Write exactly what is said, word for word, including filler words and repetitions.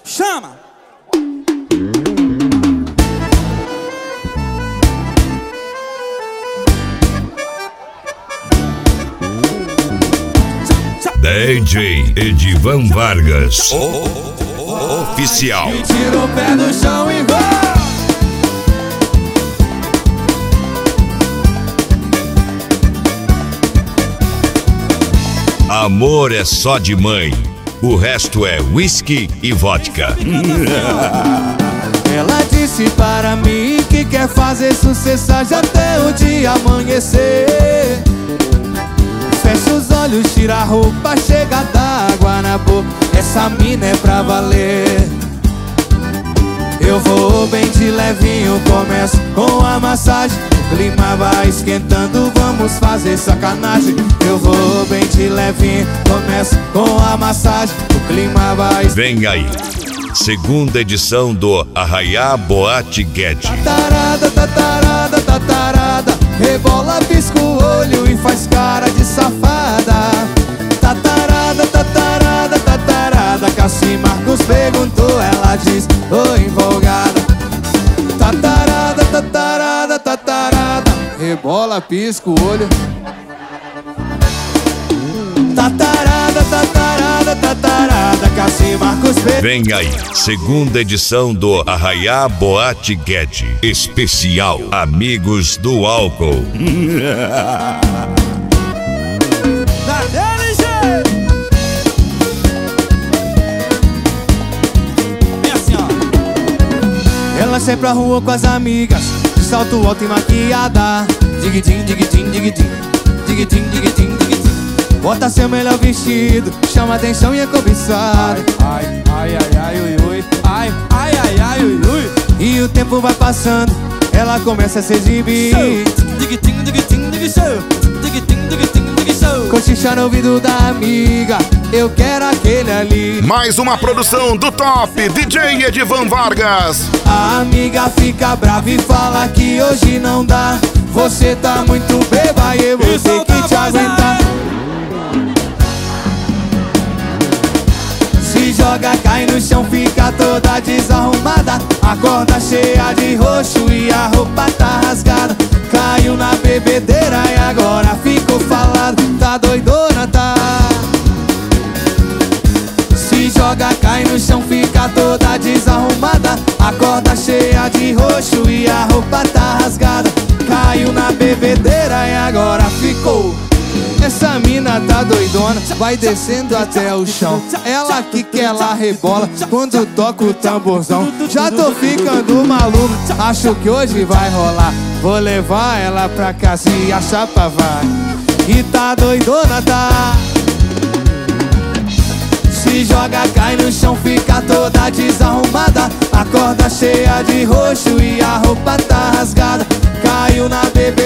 Chama! D J Edivan Vargas, o, o, oficial. E tira o pé do chão e vai! Amor é só de mãe, o resto é whisky e vodka. Ela disse para mim que quer fazer sucesso até o dia amanhecer. Fecha os olhos, tira a roupa, chega d'água na boca. Essa mina é pra valer. Eu vou bem de levinho, começo com a massagem. O clima vai esquentando, vamos fazer sacanagem. Eu vou bem de levinho, começo com a massagem. O clima vai... Vem aí, segunda edição do Arraiá Boate Guedes. Tatarada, tatarada, tatarada, rebola, pisca o olho e faz cara de safada. Tatarada, tatarada, tatarada, Cassi Marcos perguntou, ela diz, tô empolgada. Tatarada, tatarada, tatarada, rebola, pisca o olho. Tatarada, tatarada, tatarada, Cassi Marcos perguntou. Vem aí, segunda edição do Arraiá Boate Guedes. Especial Amigos do Álcool. Ela sai pra rua com as amigas, de salto alto e maquiada. Dig-din, dig-din, dig-din, dig-din, dig-din, dig-din. Bota seu melhor vestido, chama atenção e é cobiçado. Ai, ai, ai, ai, ui, ui. Ai, ai, ai, ai, ui, ui. E o tempo vai passando, ela começa a se exibir. Dig-din, dig-din, dig-show, dig-din, dig-din, dig-show. Cochicha no ouvido da amiga, eu quero aquele ali. Mais uma produção do top D J Edivan Vargas. A amiga fica brava e fala que hoje não dá. Você tá muito beba e eu vou ter que te aguentar. Se joga, cai no chão, fica toda desarrumada. Acorda cheia de roxo e a roupa tá rasgada. Caiu na bebedeira e agora ficou falado. Tá doidona, tá? Se joga, cai no chão, fica toda desarrumada. Acorda cheia de roxo e a roupa tá rasgada. Caiu na bebedeira e agora ficou. Essa mina tá doidona, vai descendo até o chão. Ela que quer lá rebola quando toca o tamborzão. Já tô ficando maluco, acho que hoje vai rolar. Vou levar ela pra casa e a chapa vai. E tá doidona, tá? Se joga, cai no chão, fica toda desarrumada. Acorda cheia de roxo e a roupa tá rasgada. Caiu na bebê